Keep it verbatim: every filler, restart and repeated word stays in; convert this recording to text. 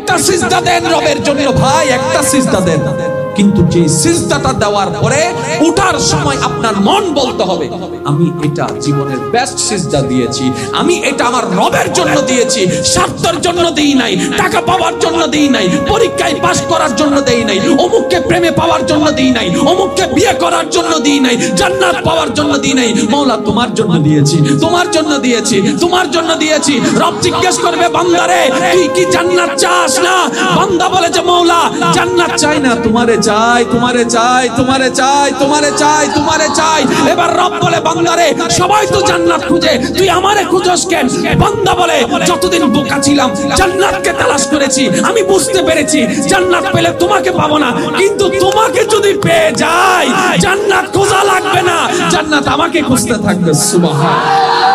একটা সিজদা দেন রবের জন্য ভাই, একটা সিজদা দেন। কিন্তু যে সিজদাটা দেওয়ার পরে ওঠার সময় আপনার মন বলতে হবে আমি এটা জীবনের বেস্ট সিজদা দিয়েছি, আমি এটা আমার রবের জন্য দিয়েছি, স্বার্থের জন্য দেই নাই, টাকা পাওয়ার জন্য দেই নাই, পরীক্ষায় পাস করার জন্য দেই নাই, অমুককে প্রেমে পাওয়ার জন্য দেই নাই, অমুককে বিয়ে করার জন্য দেই নাই, জান্নাত পাওয়ার জন্য দেই নাই, মাওলা তোমার জন্য দিয়েছি, তোমার জন্য দিয়েছি, তোমার জন্য দিয়েছি। রব জিজ্ঞেস করবে বান্দারে তুই কি জান্নাত চাস না? বান্দা বলে যে মাওলা জান্নাত চাই না, তোমারে চাই, তোমারে চাই, তোমারে চাই, তোমারে চাই, তোমারে চাই। এবার রব বলে বান্দারে সবাই তো জান্নাত খুঁজে, তুই আমারে খুঁজস কেন? বান্দা বলে যতদিন বোকা ছিলাম জান্নাতকে তালাশ করেছি, আমি বুঝতে পেরেছি জান্নাত পেলে তোমাকে পাবো না, কিন্তু তোমাকে যদি পেয়ে যাই জান্নাত খোঁজা লাগবে না, জান্নাত আমাকে খুঁজতে থাকবে। সুবহানাল্লাহ।